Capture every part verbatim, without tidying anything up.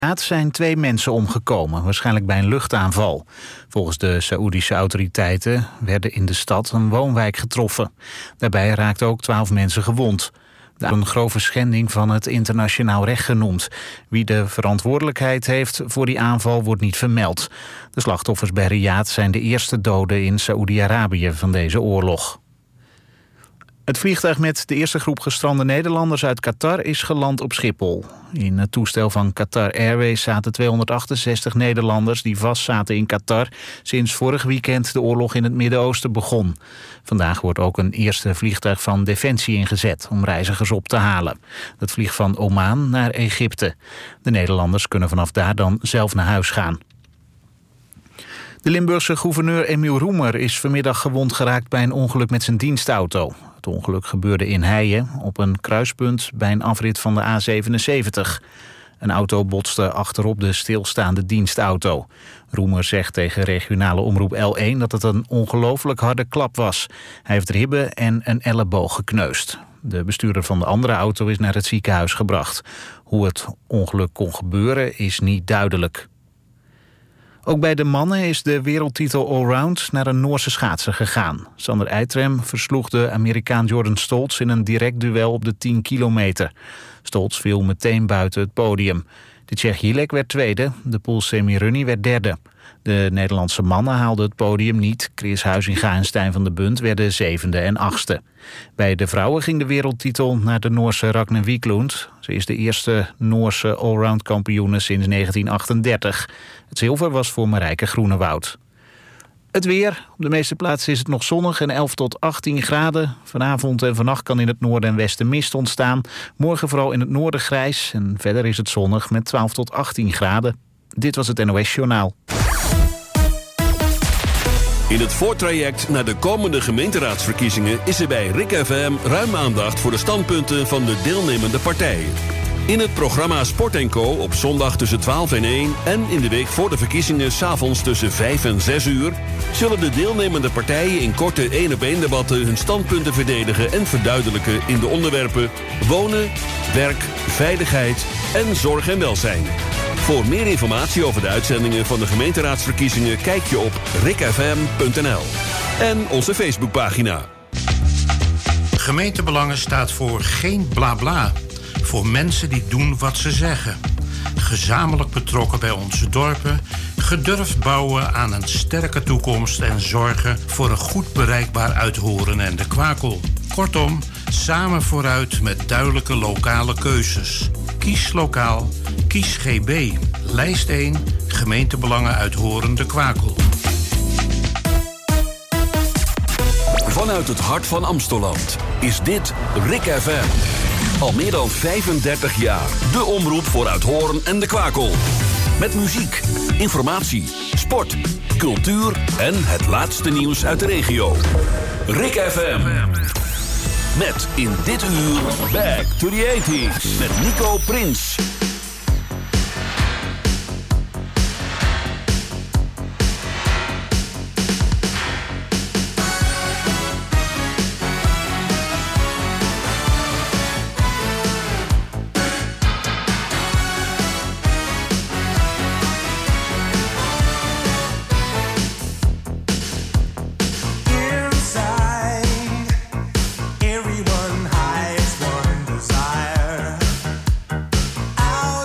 zijn twee mensen omgekomen, waarschijnlijk bij een luchtaanval. Volgens de Saoedische autoriteiten werden in de stad een woonwijk getroffen. Daarbij raakten ook twaalf mensen gewond. Een grove schending van het internationaal recht genoemd. Wie de verantwoordelijkheid heeft voor die aanval wordt niet vermeld. De slachtoffers bij Riyadh zijn de eerste doden in Saoedi-Arabië van deze oorlog. Het vliegtuig met de eerste groep gestrande Nederlanders uit Qatar is geland op Schiphol. In het toestel van Qatar Airways zaten tweehonderdachtenzestig Nederlanders die vastzaten in Qatar sinds vorig weekend de oorlog in het Midden-Oosten begon. Vandaag wordt ook een eerste vliegtuig van Defensie ingezet om reizigers op te halen. Dat vliegt van Oman naar Egypte. De Nederlanders kunnen vanaf daar dan zelf naar huis gaan. De Limburgse gouverneur Emiel Roemer is vanmiddag gewond geraakt bij een ongeluk met zijn dienstauto. Het ongeluk gebeurde in Heijen op een kruispunt bij een afrit van de A zevenenzeventig. Een auto botste achterop de stilstaande dienstauto. Roemer zegt tegen regionale omroep L één dat het een ongelooflijk harde klap was. Hij heeft ribben en een elleboog gekneusd. De bestuurder van de andere auto is naar het ziekenhuis gebracht. Hoe het ongeluk kon gebeuren is niet duidelijk. Ook bij de mannen is de wereldtitel allround naar een Noorse schaatser gegaan. Sander Eitrem versloeg de Amerikaan Jordan Stoltz in een direct duel op de tien kilometer. Stoltz viel meteen buiten het podium. De Tsjech Jilek werd tweede, de Pool Semirunny werd derde. De Nederlandse mannen haalden het podium niet. Chris Huizinga en Stijn van de Bunt werden zevende en achtste. Bij de vrouwen ging de wereldtitel naar de Noorse Ragne Wiklund. Ze is de eerste Noorse allround kampioene sinds negentien achtendertig. Het zilver was voor Marijke Groenewoud. Het weer. Op de meeste plaatsen is het nog zonnig en elf tot achttien graden. Vanavond en vannacht kan in het noorden en westen mist ontstaan. Morgen vooral in het noorden grijs. En verder is het zonnig met twaalf tot achttien graden. Dit was het N O S Journaal. In het voortraject naar de komende gemeenteraadsverkiezingen is er bij R I K F M ruim aandacht voor de standpunten van de deelnemende partijen. In het programma Sport en Co. op zondag tussen twaalf en één en in de week voor de verkiezingen 's avonds tussen vijf en zes uur zullen de deelnemende partijen in korte één-op-één debatten hun standpunten verdedigen en verduidelijken in de onderwerpen wonen, werk, veiligheid en zorg en welzijn. Voor meer informatie over de uitzendingen van de gemeenteraadsverkiezingen kijk je op rikfm punt n l en onze Facebookpagina. Gemeentebelangen staat voor geen blabla. Voor mensen die doen wat ze zeggen. Gezamenlijk betrokken bij onze dorpen. Gedurfd bouwen aan een sterke toekomst en zorgen voor een goed bereikbaar Uithoren en de Kwakel. Kortom, samen vooruit met duidelijke lokale keuzes. Kies lokaal, kies G B. Lijst één, gemeentebelangen Uithoren de Kwakel. Vanuit het hart van Amstelland is dit R I K F M. Al meer dan vijfendertig jaar de omroep voor Uithoren en de Kwakel. Met muziek, informatie, sport, cultuur en het laatste nieuws uit de regio. R I K F M. Met in dit uur Back to the eighties met Nico Prins. Everyone hides one desire. Out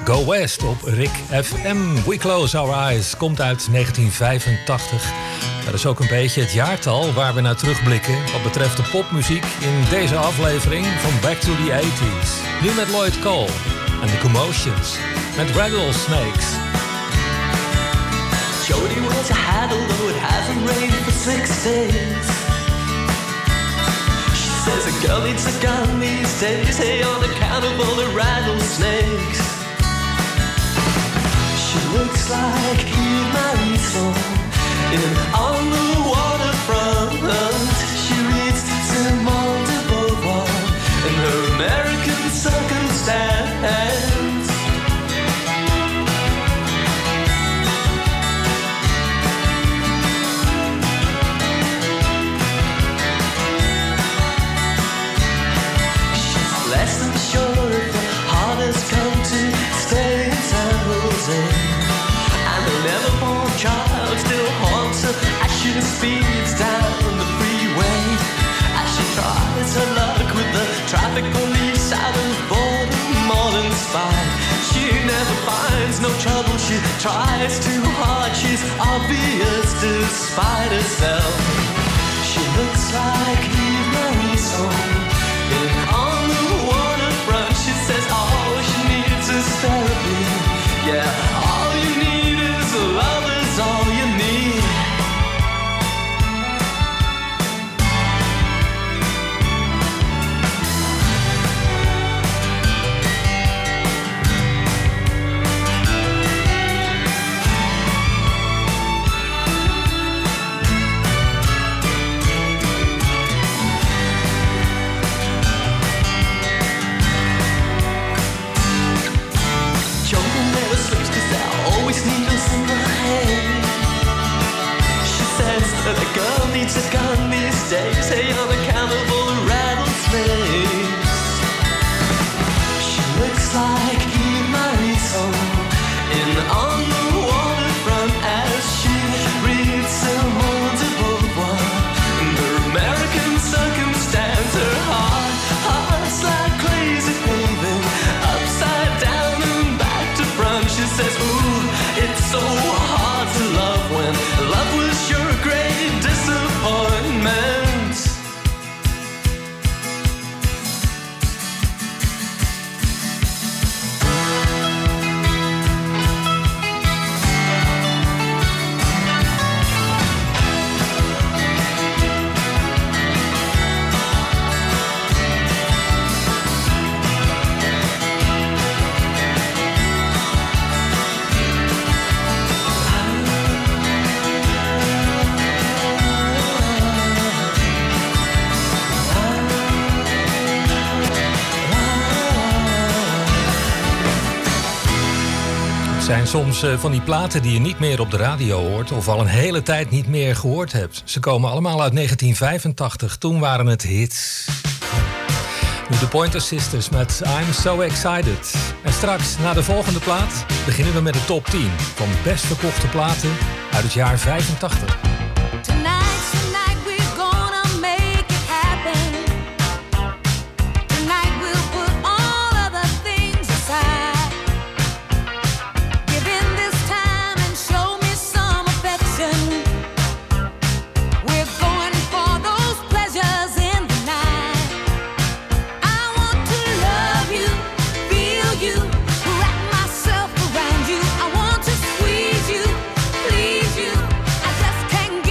Go West op Rik F M. We Close Our Eyes komt uit negentien vijfentachtig. Dat is ook een beetje het jaartal waar we naar terugblikken wat betreft de popmuziek in deze aflevering van Back to the eighties. Nu met Lloyd Cole en The Commotions met Rattlesnakes. Jody wears a hat although it hasn't rained for six days. She says a girl needs a gun these days, hey, on account of all the rattlesnakes. She looks like Eve Marisol in On the Waterfront. She reads Simone de Beauvoir in her American Circumstance. Less than sure if the heart has come to stay in San Jose, and a never-born child still haunts her as she speeds down the freeway. As she tries her luck with the traffic police out of boredom all inspired, she never finds no trouble. She tries too hard. She's obvious despite herself. She looks like Eve Marisol in On the Waterfront. She says all she needs is therapy. Yeah, all you need is love is all you need. The girl needs a gun these days, hey, on account of all the rattlesnakes. She looks like Eve Marisol in On the Waterfront as she reads Simone de Beauvoir in her American Circumstance. Her heart, heart's like crazy paving, upside down and back to front. She says, ooh, it's so hard to love when love was your great disappointment. Het zijn soms uh, van die platen die je niet meer op de radio hoort of al een hele tijd niet meer gehoord hebt. Ze komen allemaal uit negentien vijfentachtig, toen waren het hits. Nu de Pointer Sisters met I'm So Excited. En straks, na de volgende plaat, beginnen we met de top tien van best verkochte platen uit het jaar vijfentachtig. Can't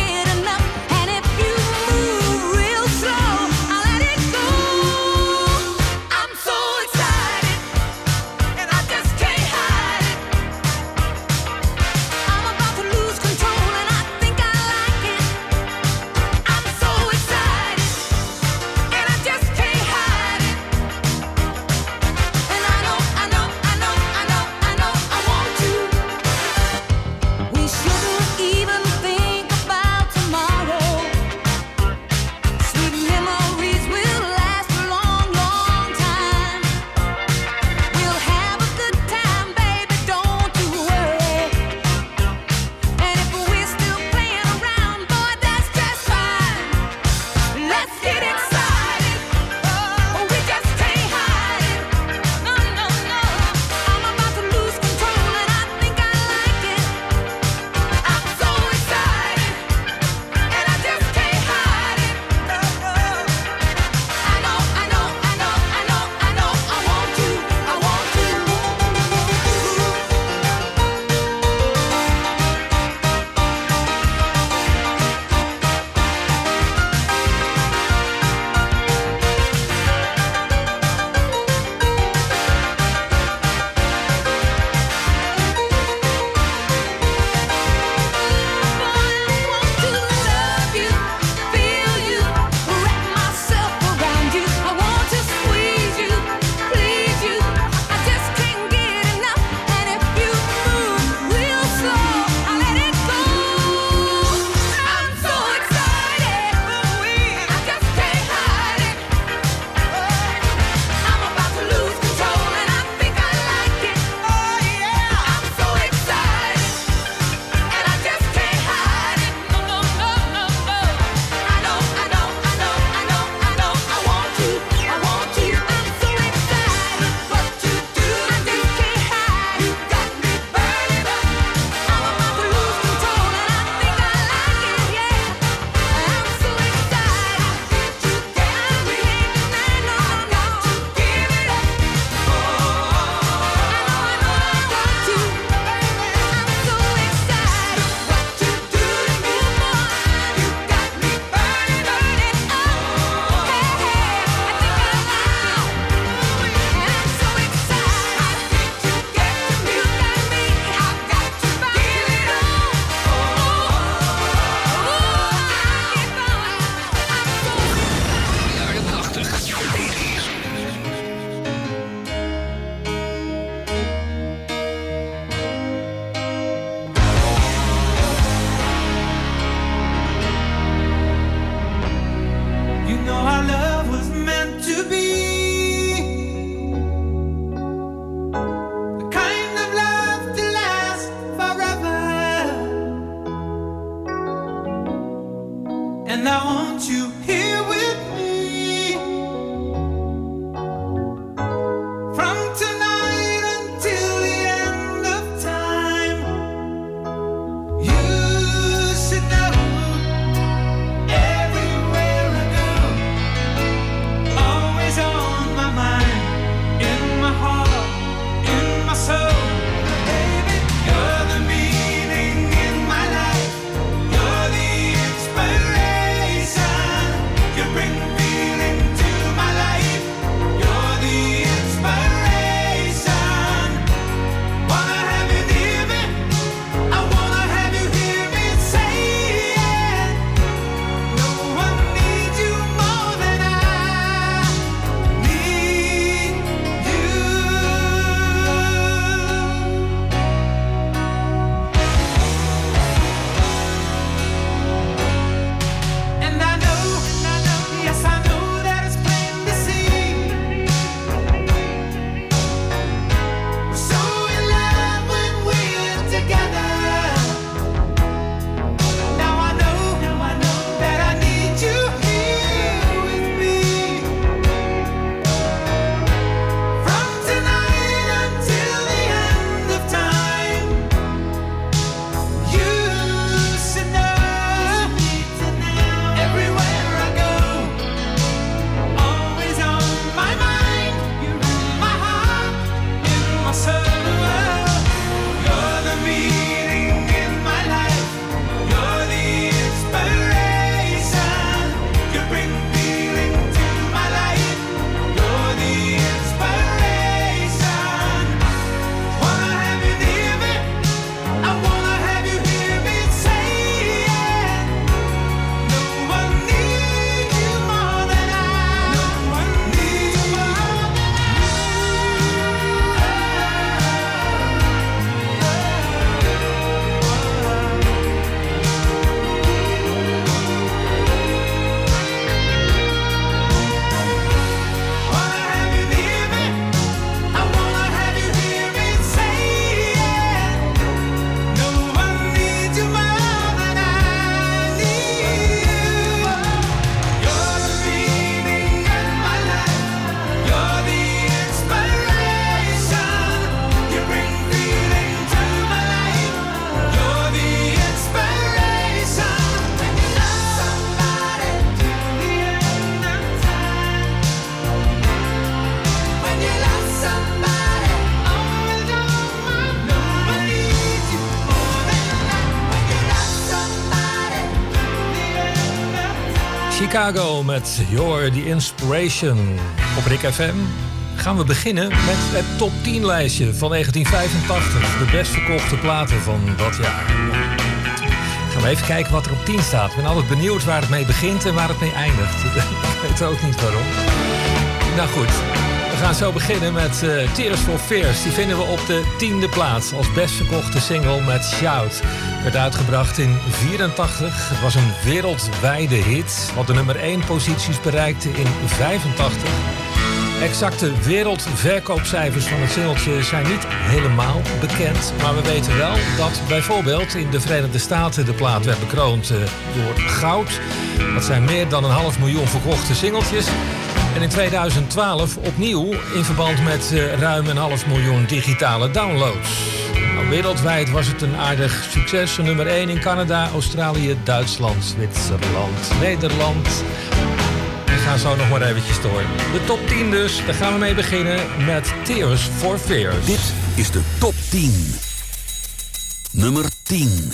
Chicago met You're the Inspiration. Op Rik F M gaan we beginnen met het top tien lijstje van negentien vijfentachtig. De best verkochte platen van dat jaar. Gaan we even kijken wat er op tien staat. Ik ben altijd benieuwd waar het mee begint en waar het mee eindigt. Ik weet ook niet waarom. Nou goed, we gaan zo beginnen met uh, Tears for Fears. Die vinden we op de tiende plaats als best verkochte single met Shout. Werd uitgebracht in vierentachtig. Het was een wereldwijde hit, wat de nummer één posities bereikte in vijfentachtig. Exacte wereldverkoopcijfers van het singeltje zijn niet helemaal bekend. Maar we weten wel dat bijvoorbeeld in de Verenigde Staten de plaat werd bekroond uh, door goud. Dat zijn meer dan een half miljoen verkochte singeltjes. En in tweeduizend twaalf opnieuw in verband met uh, ruim een half miljoen digitale downloads. Nou, wereldwijd was het een aardig succes. Nummer één in Canada, Australië, Duitsland, Zwitserland, Nederland. We gaan zo nog maar eventjes door. De top tien dus, daar gaan we mee beginnen met Tears for Fears. Dit is de top tien. Nummer tien.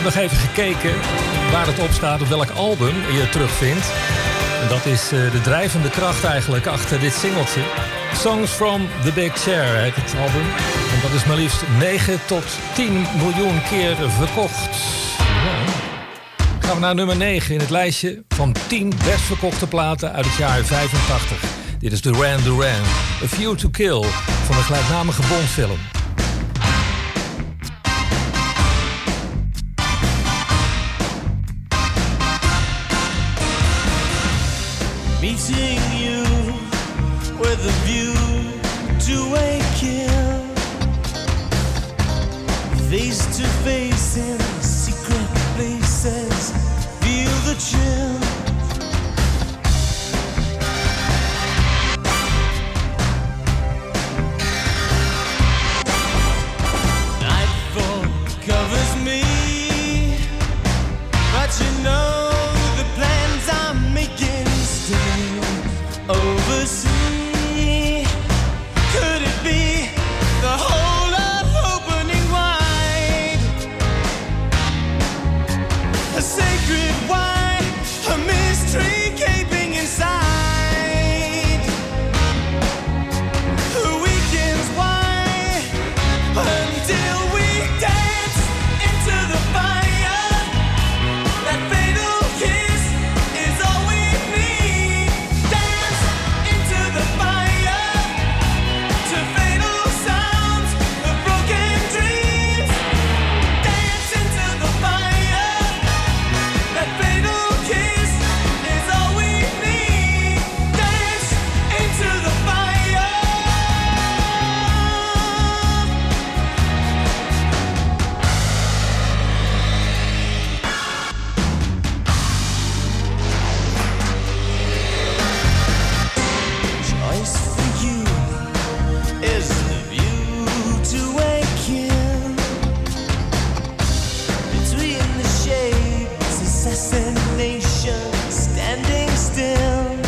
nog even gekeken waar het op staat, op welk album je het terugvindt. En dat is uh, de drijvende kracht eigenlijk achter dit singeltje. Songs from the Big Chair heet het album. En dat is maar liefst negen tot tien miljoen keer verkocht. Ja. Gaan we naar nummer negen in het lijstje van tien best verkochte platen uit het jaar vijfentachtig. Dit is Duran Duran, A View to Kill van de gelijknamige Bondfilm. Meeting you with a view to a kill, face to face in secret places, feel the chill. Nightfall covers me, but you know the plans I'm making still oversee. Could it be the whole of opening wide? A sacred wine, a mystery gaping inside. The weekend's why until we dance into the fire. That fatal kiss is all we need. Dance into the fire to fatal sounds of broken dreams. Dance into the fire. That fatal kiss is all we need. Dance into the fire. Choice for you is the view to a kill. Between the shades, assassination, standing still.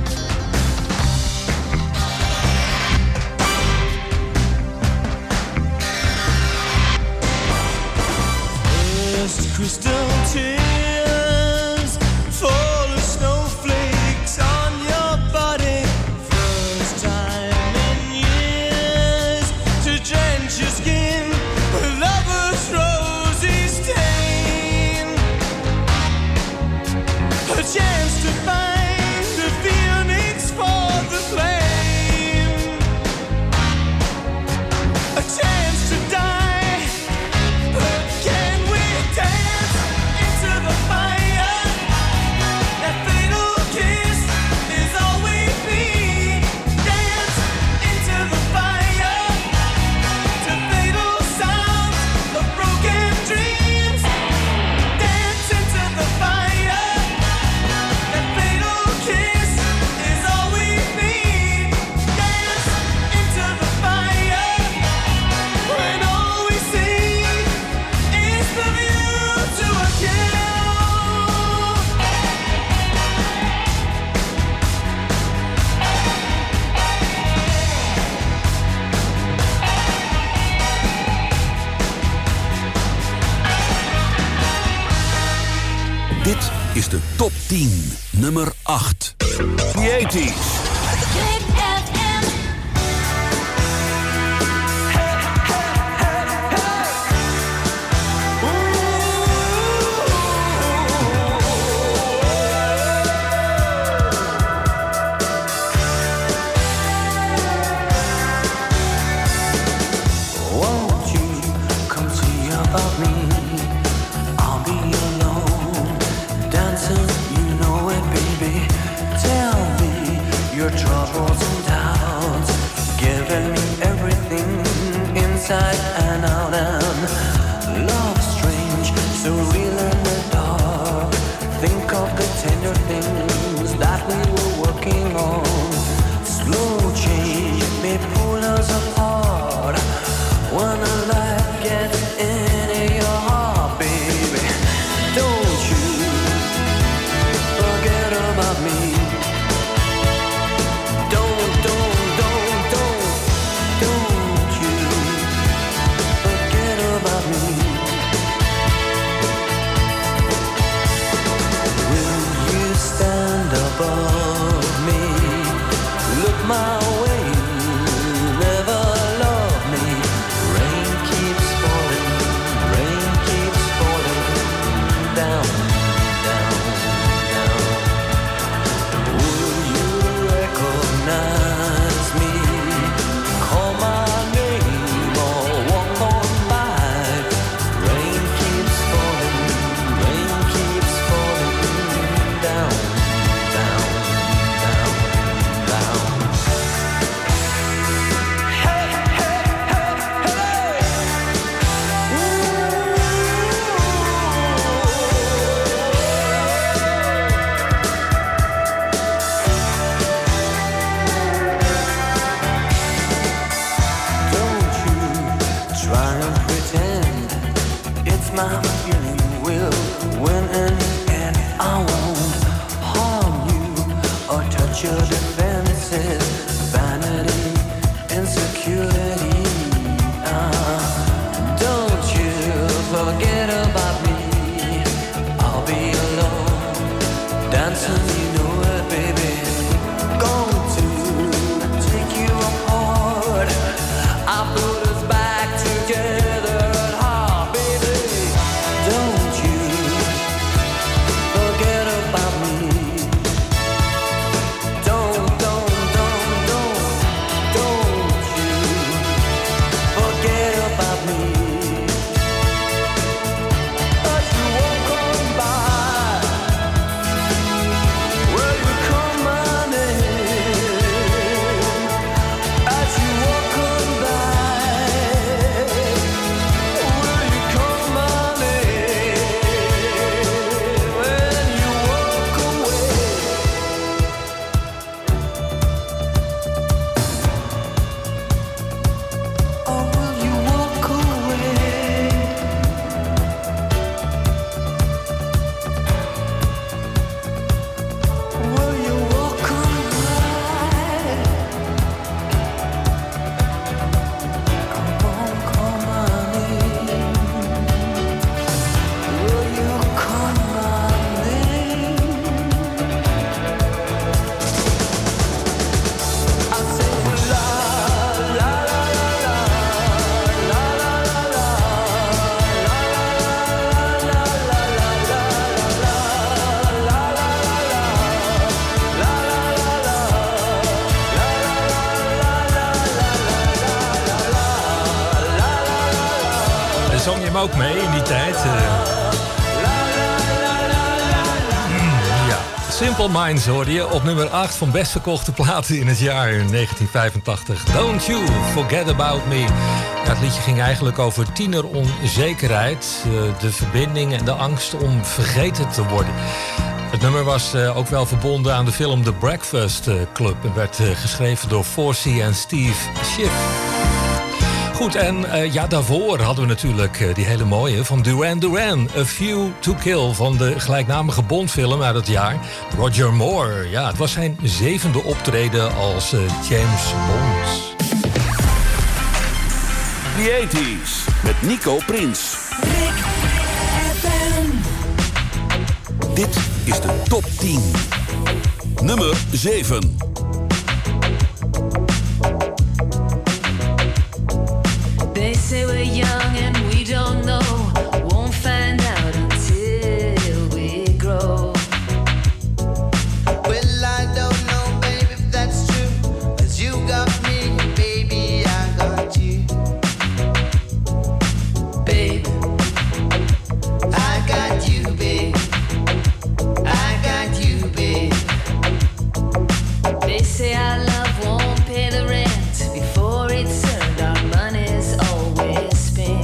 First crystal tears fall as snowflakes on your body. First time in years to drench your skin with lover's rosy stain. A chance to find the phoenix for the flame. A chance to die, but can we dance into the fire? That fatal kiss is all we need. Dance into the fire to fatal sounds of broken dreams. Dance into the fire. That fatal kiss is all we need. Dance into the fire when all we see is the view to a kill. Dit is de top tien, nummer acht. The eighties. Won't you come see about me? I'll be alone, dancing, you know it, baby. Tell me your troubles try and pretend it's my feeling will win in the end. I won't harm you or touch your defenses, vanity, insecurity. Uh, don't you forget about me. I'll be alone, dancing, you know it, baby. Going to take you apart. I put us back together at heart, baby. Don't you forget about me. Don't, don't, don't, don't, don't you forget about me. As you walk on by, will you call my name? As you walk on by, will you call my name? When you walk away, or will you walk away? Will you walk on by? Come on, call my name. Will you call my name? I say la la la la la la la la En zong je hem ook mee in die tijd? eh? Mm, ja. Simple Minds hoorde je op nummer acht van best verkochte platen in het jaar negentien vijfentachtig. Don't You Forget About Me. Ja, het liedje ging eigenlijk over tieneronzekerheid, eh, de verbinding en de angst om vergeten te worden. Het nummer was eh, ook wel verbonden aan de film The Breakfast eh, Club en werd eh, geschreven door Forsey en Steve Schiff. Goed, en uh, ja, daarvoor hadden we natuurlijk uh, die hele mooie van Duran Duran. A Few to Kill van de gelijknamige Bondfilm uit het jaar. Roger Moore, ja, het was zijn zevende optreden als uh, James Bond. The tachtiger met Nico Prins. Dit is de top tien. Nummer zeven. They say we're young and we don't know. Won't find out until we grow. Well, I don't know, baby, if that's true. 'Cause you got me, baby, I got you. Babe, I got you, babe. I got you, babe. they say our love won't pay the rent before it's earned. Our money's always spent.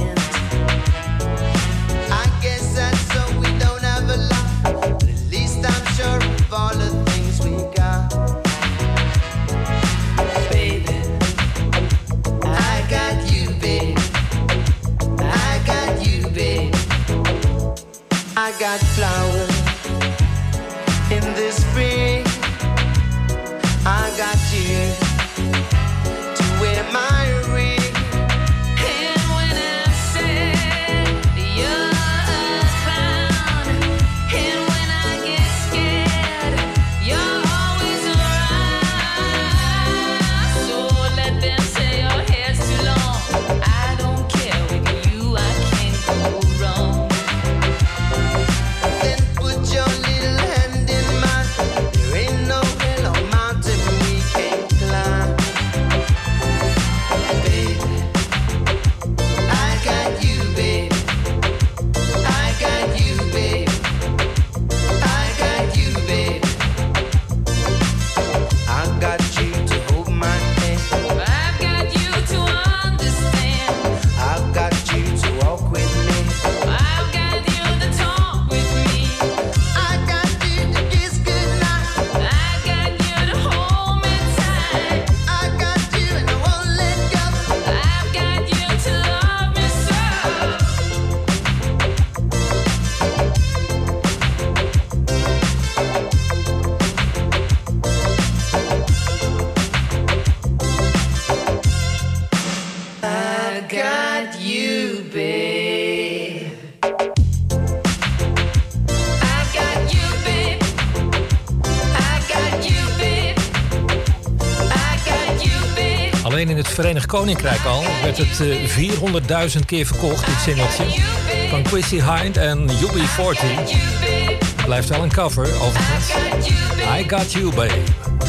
got you, babe. Alleen in het Verenigd Koninkrijk al werd het uh, vierhonderdduizend keer verkocht, dit singeltje. Van Chrissy Hind en U B veertig. Het blijft wel een cover, overigens. I Got You, babe.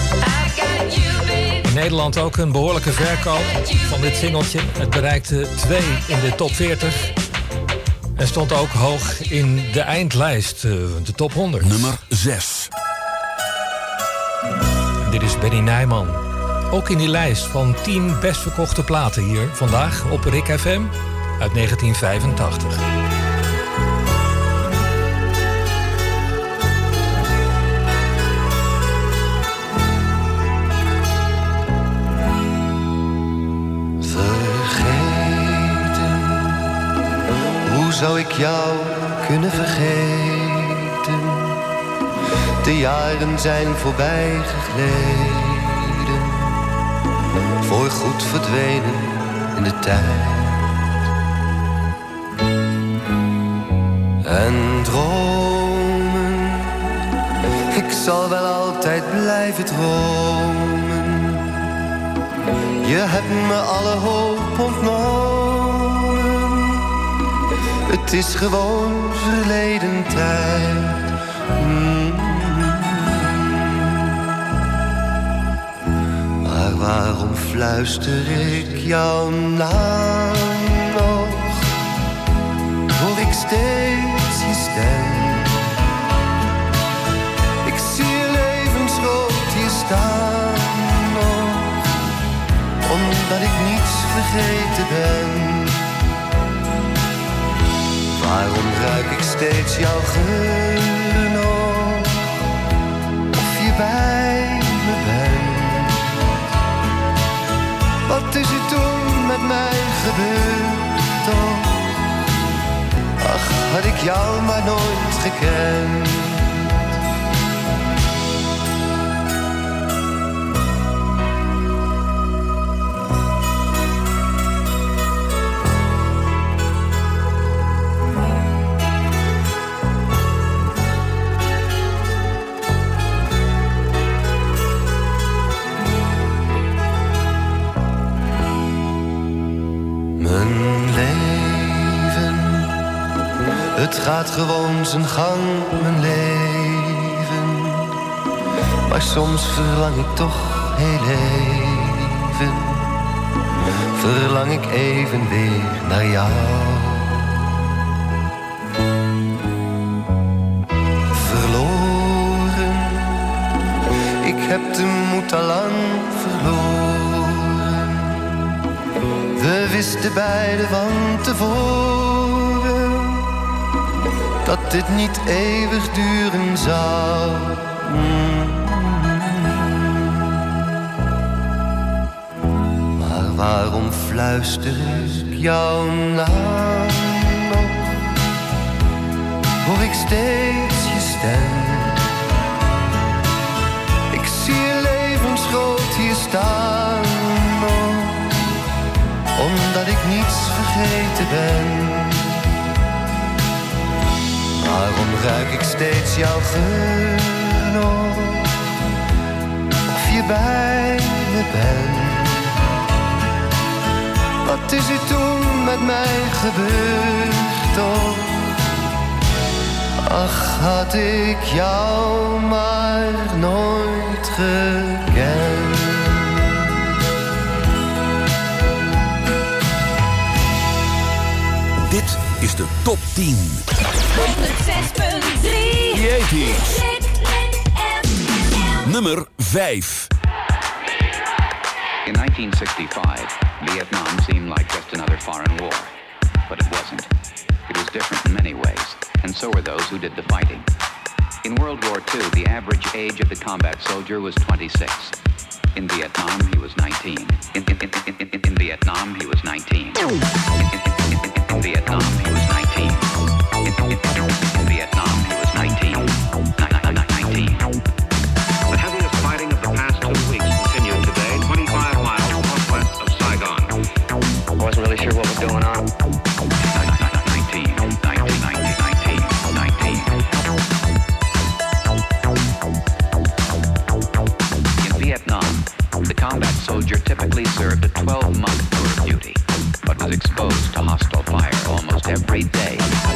In Nederland ook een behoorlijke verkoop van dit singeltje. Het bereikte twee in de top veertig. En stond ook hoog in de eindlijst, uh, de top honderd. Nummer zes. Dit is Benny Nijman. Ook in die lijst van tien best verkochte platen hier vandaag op Rick F M uit negentien vijfentachtig. Vergeten, hoe zou ik jou kunnen vergeten? De jaren zijn voorbij gegleden, voorgoed verdwenen in de tijd. En dromen, ik zal wel altijd blijven dromen. Je hebt me alle hoop ontnomen. Het is gewoon verleden tijd. Mm. Maar waarom fluister ik jouw naam nog? Hoor ik steeds je stem? Ik zie je levensrood hier staan nog, omdat ik niets vergeten ben. Waarom ruik ik steeds jouw geur nog? Of je bij me bent? Wat is er toen met mij gebeurd toch? Ach, had ik jou maar nooit gekend. Het gaat gewoon zijn gang, mijn leven. Maar soms verlang ik toch heel even. Verlang ik even weer naar jou. Verloren, ik heb de moed al lang verloren. We wisten beiden van tevoren dat dit niet eeuwig duren zou. Mm. Maar waarom fluister ik jouw naam nog? Hoor ik steeds je stem? Ik zie je levensgroot hier staan nog, omdat ik niets vergeten ben. Waarom ruik ik steeds jouw geur nog? Of je bij me bent? Wat is er toen met mij gebeurd toch? Ach, had ik jou maar nooit gekend. Dit is de top tien. honderd zes punt drie. The eighties. Nummer vijf. In nineteen sixty-five, Vietnam seemed like just another foreign war. But it wasn't. It was different in many ways, and so were those who did the fighting. In World War Two, the average age of the combat soldier was twenty-six. In Vietnam, he was nineteen. In, in, in, in, in, in Vietnam, he was nineteen. In, in, in, in Vietnam, he was nineteen. In, in, in Vietnam, he was nineteen. nineteen. The heaviest fighting of the past two weeks continued today, twenty-five miles northwest of Saigon. I wasn't really sure sure what was going on. nineteen, nineteen, nineteen, nineteen, nineteen. In Vietnam, the combat soldier typically served a twelve-month tour of duty, but was exposed to hostile fire almost every day.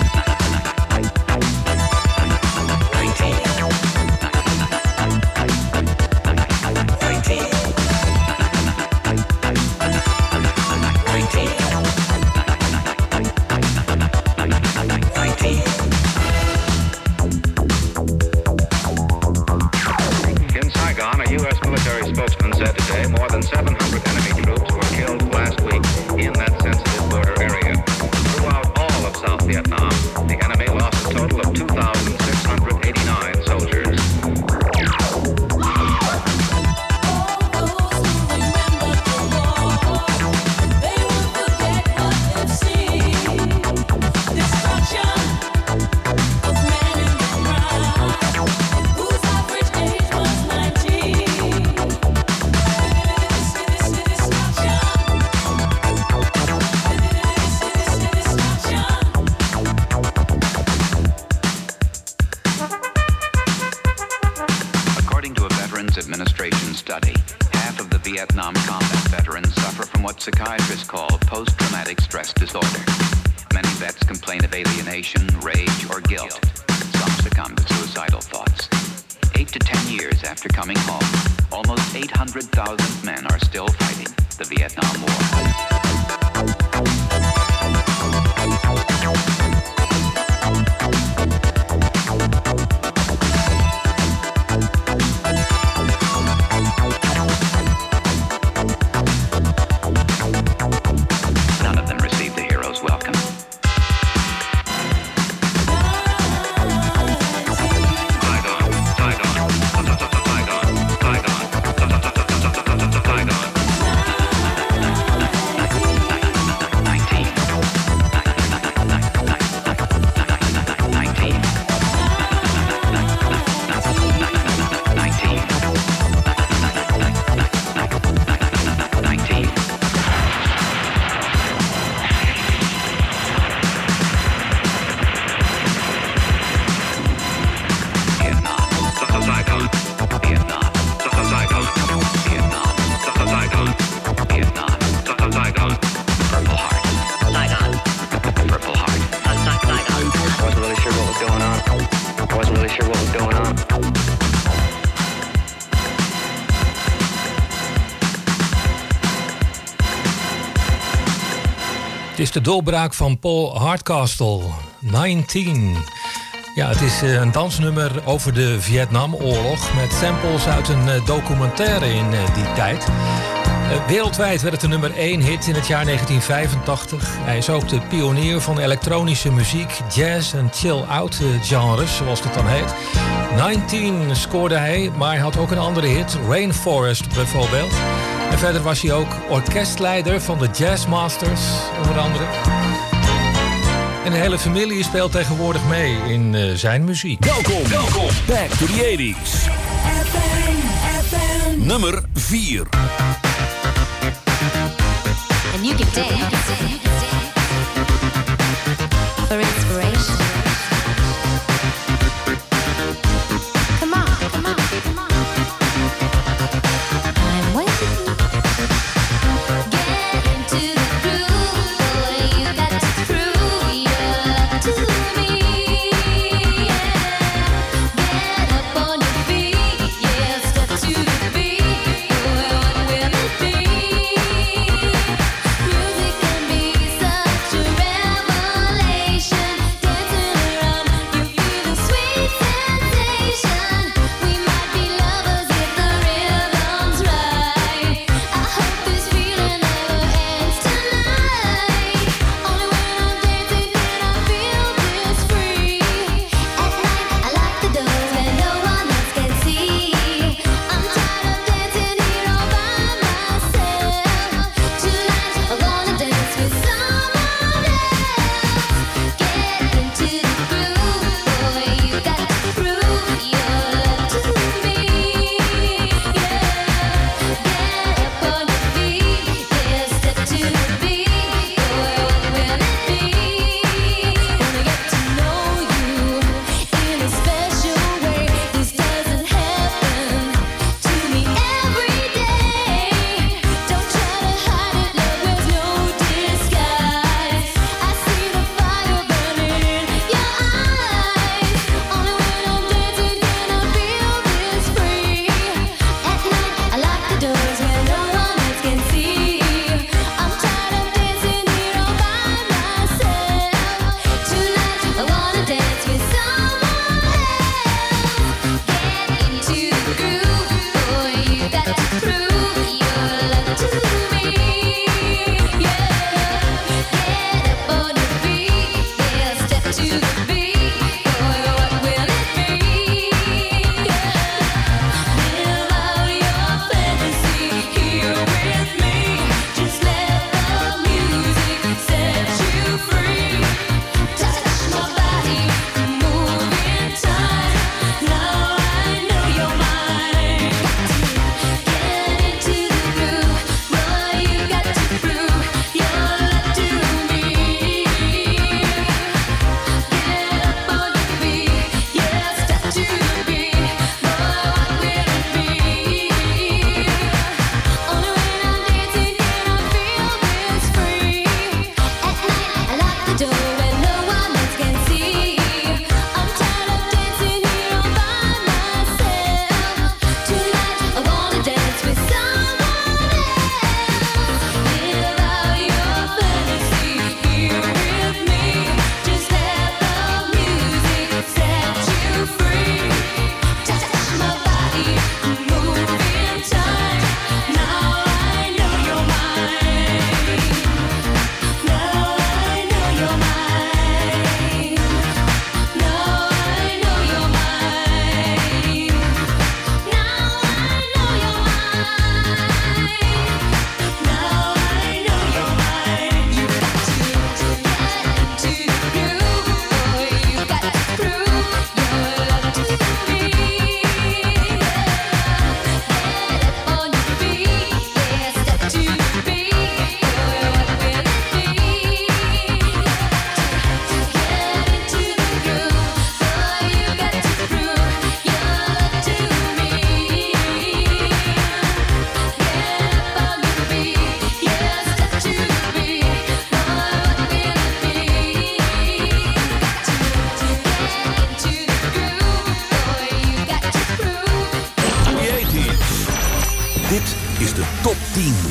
In Saigon, a U S military spokesman said today more than seven hundred enemy troops were killed last week in that sensitive border area. Throughout all of South Vietnam, the enemy lost a total of two thousand six hundred eighty-nine soldiers. According to a Veterans Administration study, half of the Vietnam combat veterans suffer from what psychiatrists call post-traumatic stress disorder. Many vets complain of alienation, rage, or guilt. Some succumb to suicidal thoughts. Eight to ten years after coming home, almost eight hundred thousand men are still fighting the Vietnam War. None of them received the hero's welcome. Saigon, Saigon, Saigon, Saigon, Saigon. nineteen. nineteen. nineteen. Vietnam. Saigon, Vietnam. Saigon, Vietnam. Saigon, Vietnam. Saigon. Purple Heart. Saigon. Purple Heart. Saigon. I wasn't really sure what was going on. I wasn't really sure what was going on. Het is de doorbraak van Paul Hardcastle, negentien. Ja, het is eh, een dansnummer over de Vietnamoorlog met samples uit een eh, documentaire in eh, die tijd. Eh, wereldwijd werd het een nummer één hit in het jaar negentien vijfentachtig. Hij is ook de pionier van elektronische muziek, jazz en chill-out eh, genres, zoals dat dan heet. negentien scoorde hij, maar hij had ook een andere hit, Rainforest bijvoorbeeld. En verder was hij ook orkestleider van de Jazzmasters, onder andere. En de hele familie speelt tegenwoordig mee in uh, zijn muziek. Welkom, welkom. Back to the eighties. Nummer vier. And you can dance for inspiration. Come on, come on, come on. I'm waiting. Get into the groove, boy. You got to prove your love to me. Yeah. Get up on your feet, yeah. Step to the beat, boy. What will it be? Music can be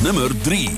nummer drie.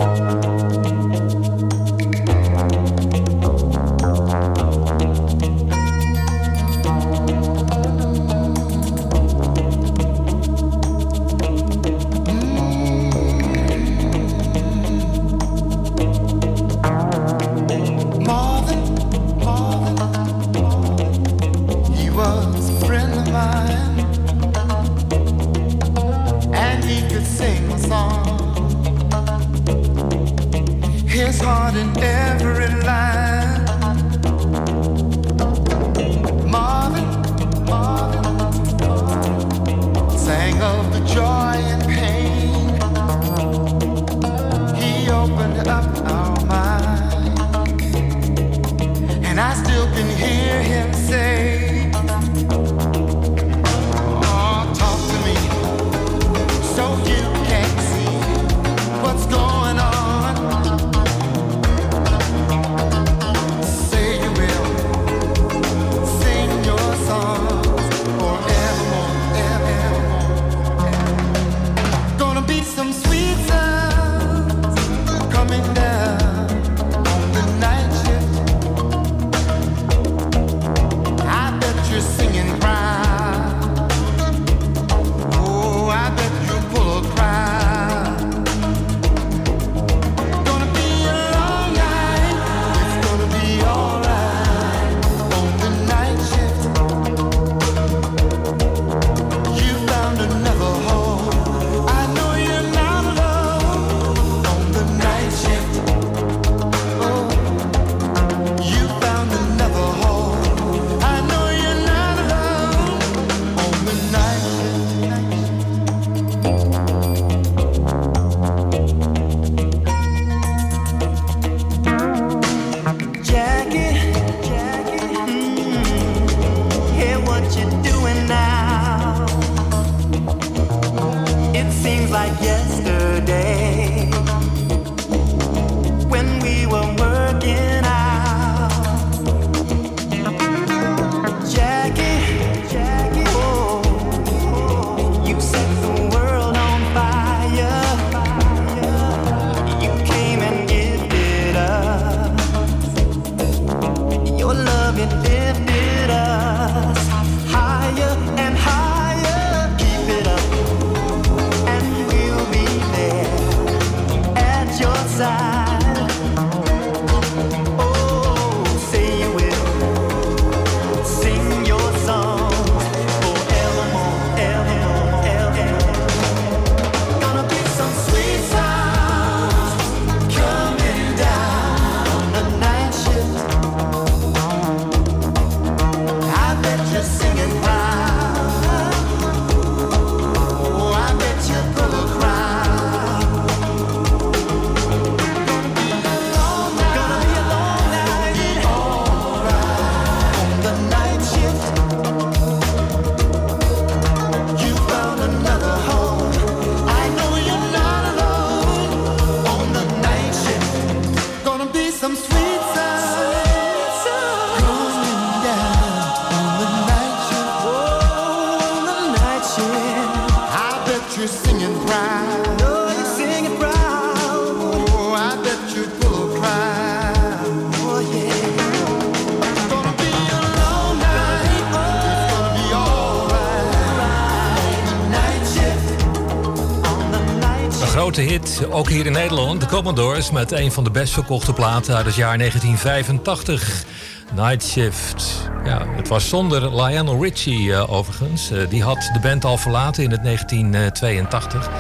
Grote hit, ook hier in Nederland. De Commodores met een van de best verkochte platen uit het jaar negentien vijfentachtig. Night Shift. Ja, het was zonder Lionel Richie uh, overigens. Uh, die had de band al verlaten in het negentien tweeëntachtig.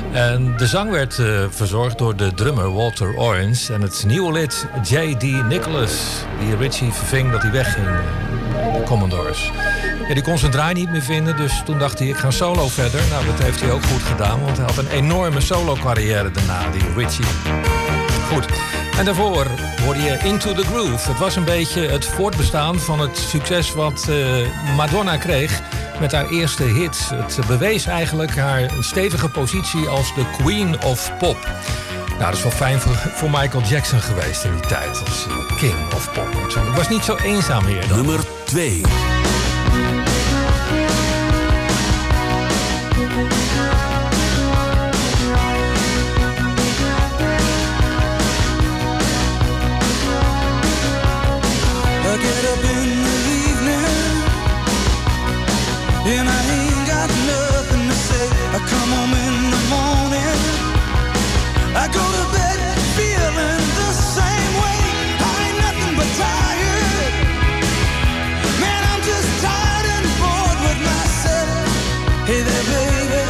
En de zang werd uh, verzorgd door de drummer Walter Orange. En het nieuwe lid J D Nicholas, die Richie verving dat hij wegging. Uh, de Commodores. Ja, die kon zijn draai niet meer vinden, dus toen dacht hij, ik ga solo verder. Nou, dat heeft hij ook goed gedaan, want hij had een enorme solo-carrière daarna, die Richie. Goed. En daarvoor hoorde je Into the Groove. Het was een beetje het voortbestaan van het succes wat uh, Madonna kreeg met haar eerste hit. Het bewees eigenlijk haar stevige positie als de Queen of Pop. Nou, dat is wel fijn voor, voor Michael Jackson geweest in die tijd, als King of Pop. Het was niet zo eenzaam meer dan. Nummer twee. bed up in the evening, and I ain't got nothing to say. I come home in the morning, I go to bed feeling the same way. I ain't nothing but tired. Man, I'm just tired and bored with myself. Hey there, baby,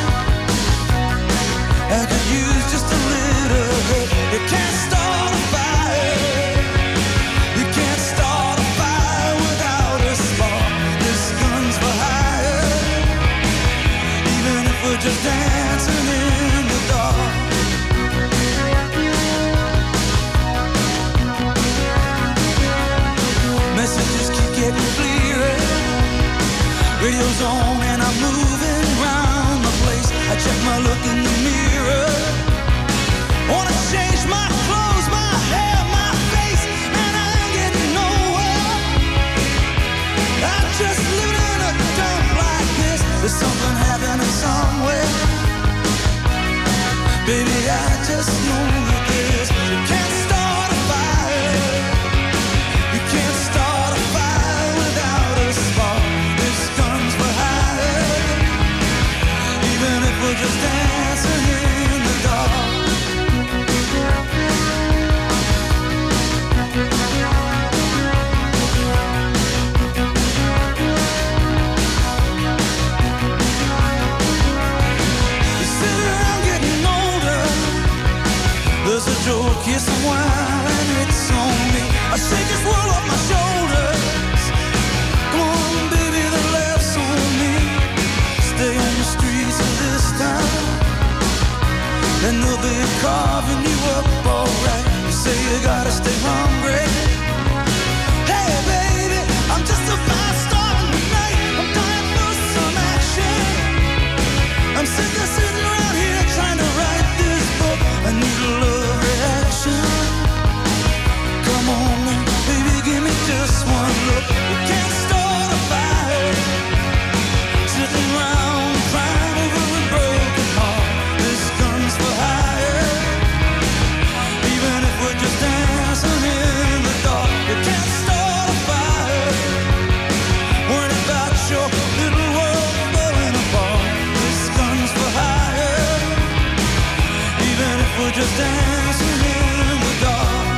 I could use just a little help. You can't start a fire. You can't start a fire without a spark. This gun's for hire, even if we're just dancing in the dark. Messages keep getting clearer. Radio's on and I'm moving around the place. I check my look in the mirror. Wanna change my clothes, my hair, my face, and I ain't getting nowhere. I'm just living in a dump like this. There's something happening somewhere. Baby, I just know that this. You can't start a fire. You can't start a fire without a spark. This gun's for hire, even if we're just dancing in the dark. You sit around getting older. There's a joke, here's some wine, and it's on me. I shake this world off my shoulders. Come on, baby, the laugh's on me. Stay on the streets of this town, and they'll be carving you up alright. You say you gotta stay hungry. Hey, baby, I'm just about starting tonight. I'm dying for some action. I'm sick of sitting around here trying to write this book. I need a love reaction. Come on, baby, give me just one look. You can't start a fire sitting around crying over a broken heart. This gun's for hire, even if we're just dancing in the dark. You can't start a fire worrying about your little world falling apart. This gun's for hire, even if we're just dancing in the dark.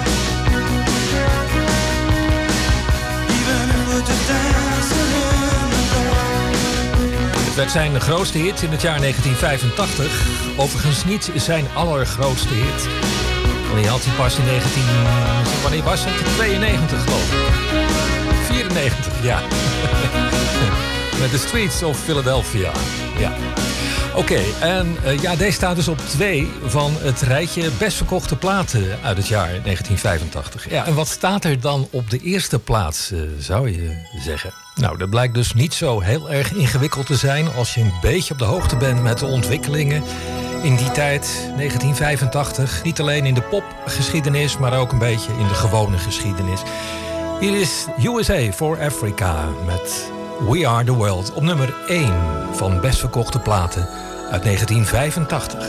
Even if we're just dancing in the dark. Het werd zijn grootste hit in het jaar negentien vijfentachtig. Overigens niet zijn allergrootste hit. Want die had hij pas in negentien... Wanneer was het? tweeënnegentig geloof ik. vierennegentig, ja. Met The Streets of Philadelphia. Ja. Oké, okay, en uh, ja, deze staat dus op twee van het rijtje best verkochte platen uit het jaar negentien vijfentachtig. Ja, en wat staat er dan op de eerste plaats, uh, zou je zeggen? Nou, dat blijkt dus niet zo heel erg ingewikkeld te zijn als je een beetje op de hoogte bent met de ontwikkelingen in die tijd, negentien vijfentachtig. Niet alleen in de popgeschiedenis, maar ook een beetje in de gewone geschiedenis. Hier is U S A for Africa met We Are The World op nummer één van best verkochte platen uit negentien vijfentachtig.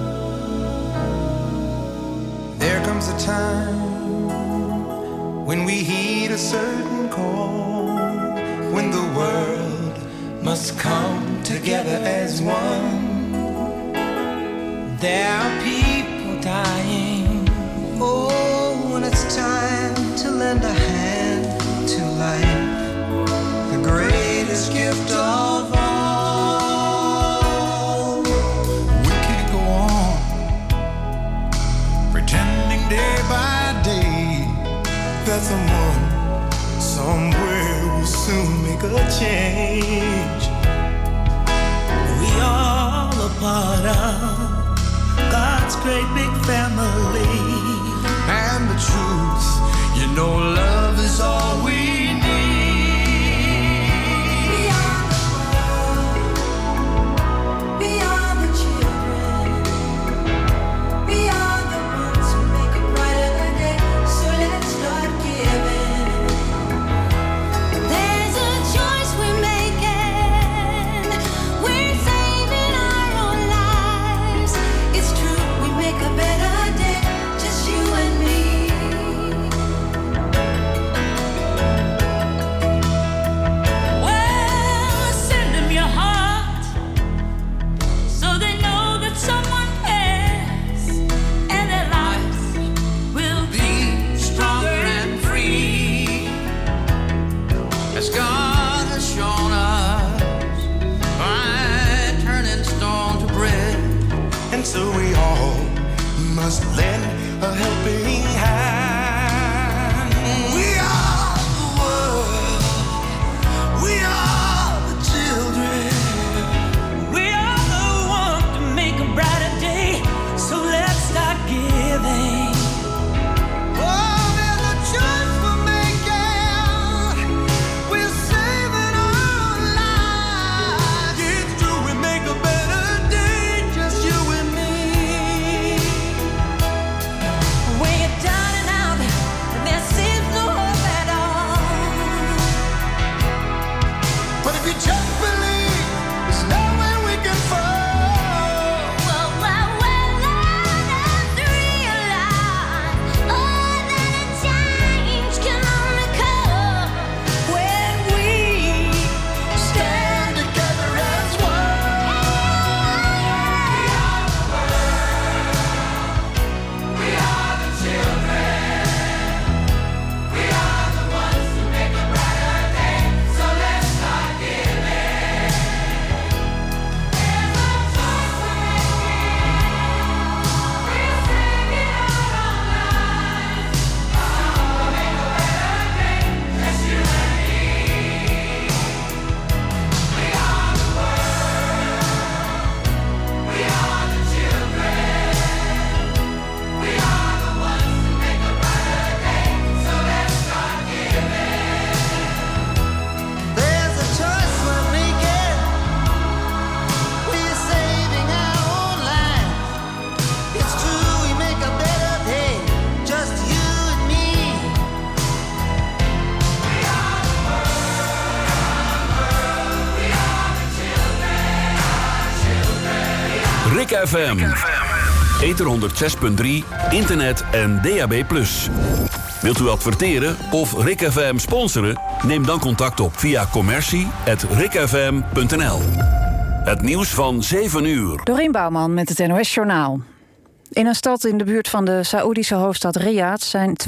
There comes a time when we heed a certain call, when the world must come together as one. There are people dying. Oh, when it's time to lend a hand to life, the greatest gift of all. We can't go on pretending day by day that someone somewhere will soon make a change. We all a part of God's great big family. And the truth, you know, love is all we need. We are the world. We are the children. We are the ones who make a brighter day. So let's start giving. There's a choice we're making. We're saving our own lives. It's true, we make a better day. Just you and me. must lend a helping hand. We are the world. We are the children. We are the one to make a brighter day. So let's start giving. Oh, there's a choice we're making. We're saving our lives. It's true, we make a better day, just you and me. When you're down and out, and there seems no hope at all. But if you just believe, there's nowhere we can fall. Well, well, well, let us realize, oh, that a change can only come When we Stand together as one. We are the children. We are the ones who make a brighter day. So let's start giving. There's a choice we're making. We're saving our own lives. We'll make a better day, just you and me. We are the world. We are the children. We are the ones who make a brighter day. So let's start giving. There's a choice we're making. We're saving our own lives. It's true, we make a better day. Just you and me. We are the world. We are the children. Our children. Rick F M. Ether honderd zes punt drie, internet en D A B plus. Wilt u adverteren of Rick F M sponsoren? Neem dan contact op via commercie apenstaartje rick f m punt n l. Het nieuws van zeven uur. Dorien Bouwman met het N O S Journaal. In een stad in de buurt van de Saoedische hoofdstad Riyadh zijn